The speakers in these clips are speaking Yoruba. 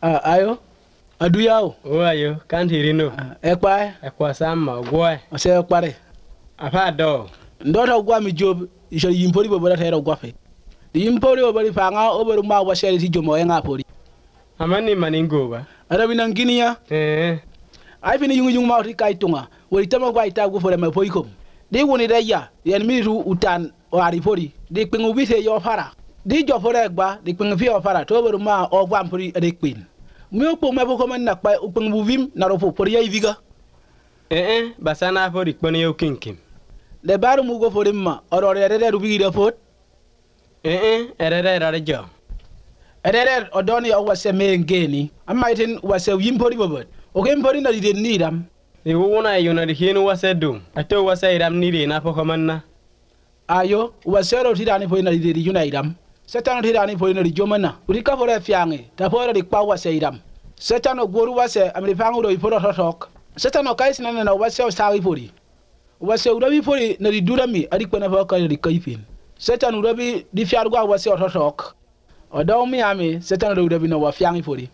Ayo. Adu yao. Ayo, can't hear no. Ekwa sama gwa. Ose ekpare. Apa do. Ndota gwa mi job, isho yimpori bobola tero gwa fe. Di yimpori obali fanga oberu ma wa sheri ti jomo enga pori. Amani maningo ba. Ada binan ginia. Ai fini yungu ma ri kai tunga. Wori tama gwa ita go fore ma poi kom. Di woni da ya, yan mi ru utan o ari pori. Di pingu bite yo fara. Di jo fore gba, di pingu fi o fara to oberu ma o gwa mpori ade queen. Mi okpo ma bo ko man na pa pingu vim na ro pori ya iviga. Basana pori kpone yo kinkim. Le baru mu go fore ma oro re rubi da fot. Erere jo. Erere odoni o wase me ngeni. Amaitin wase yimpori bobot. Okay, mpori na di need am. Ni wona yo na di hinu wase dum. Ato wase iram ni de na pokomanna. Ayo, wase ro ti dani po na di yuna iram. Setan ti dani po na di jomana. Urika fore fiange, ta fore di pa wase iram. Setan o goru wase amri fangu do iporo totok. Setan o kais na wase o sawi pori. Wase urabi pori na di durami adi kwana fa ka di kaifin. Setan urabi di fiargwa wase o totok. Odaw mi ami setan ro urabi na wa fiangi pori.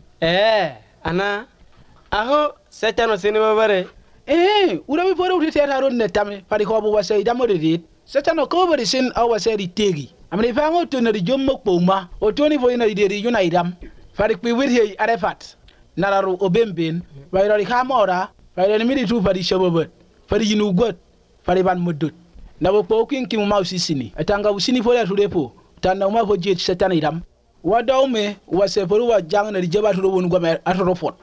Ana aho setano sinima bare. Urabi pori uti tera ron netame pari ko wase idamo de dit. Setano ko bari sin awase di tegi. Amri fangu to na di jommo kpoma. O toni fo na di yuna idam. Fari kwi wirhe arefat. Nararu obemben. Bayro di kamora. Bayro mi di tu fari shobobot. Fari yinu got. Fari ban mudut. Na bo po kinki ma usisini. Atanga usini fo la tudepo. Tanda ma fo jet setana idam. Wadaw me wase fo wa jang na di jaba to won gwa atoro fot.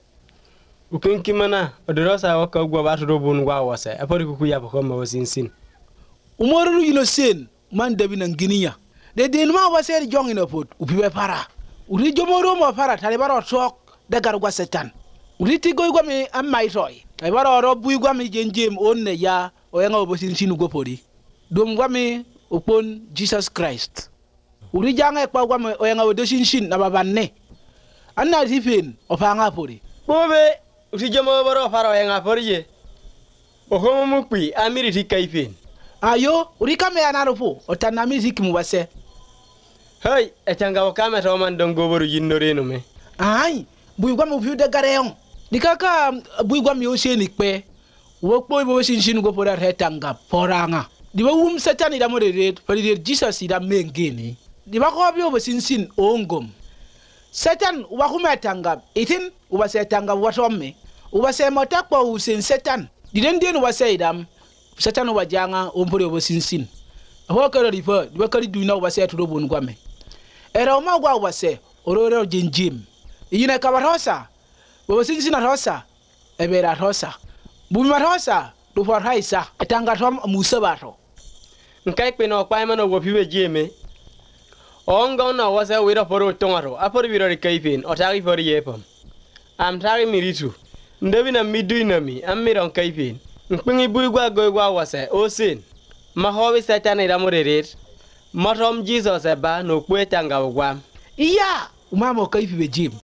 Ukinki mana odorosa waka gwa ba to bon gwa wase. Apori kuku ya ko ma wasinsin. Umoru yino sen man debi na nginiya. De ma wase jong ina fot. Upibe para. Uri jomoro mo para tale baro tok dagar gwa setan. Uri ti goy gwa mi am mai toy. Ay baro ro bui gwa mi jenjem onne ya o yanga obosin sinu go pori. Dum gwa mi upon Jesus Christ. Uri janga kwa gwa mi o yanga odosin shin na babanne. Anna tifin o panga pori. Bobe uti jomo baro para o yanga pori ye. O homo mukpi amiri ti kaifin. Ayo uri kame anarofo o tanami zikimu wase. Hey, etanga wakame to man don goboru yinnore no me. Ai, buigwa mu fiu de gareon. Dikaka buigwa mi ose ni pe. Wo po bo sin go pora retanga poranga. Diba setani da mo de red, for the Jesus ida mengeni. Diba ko bi bo sin ongom. Setan wa kuma tanga, itin uba setanga watomme. Uba se motakpo usen setan. Diden den wa idam. Setan wa janga ompore bo sin. Ho ka ri fa, diba ka ri du na uba se to bo ngwame. Era uma gwa wase ororo jinjim yina kabarosa bo sinjina rosa ebera rosa bumi rosa do for haisa etanga tom musabato nkai pe no kwa mano go pibe jeme onga na wase wira foro tongaro apori wira kaifin otari for yepam am tari miritu ndebi na miduina mi amiron kaifin npingi buigwa goigwa wase osin mahobi setana ida moreret Matom Jesus eba no kwetanga wam. Iya, umama kaifi be jim.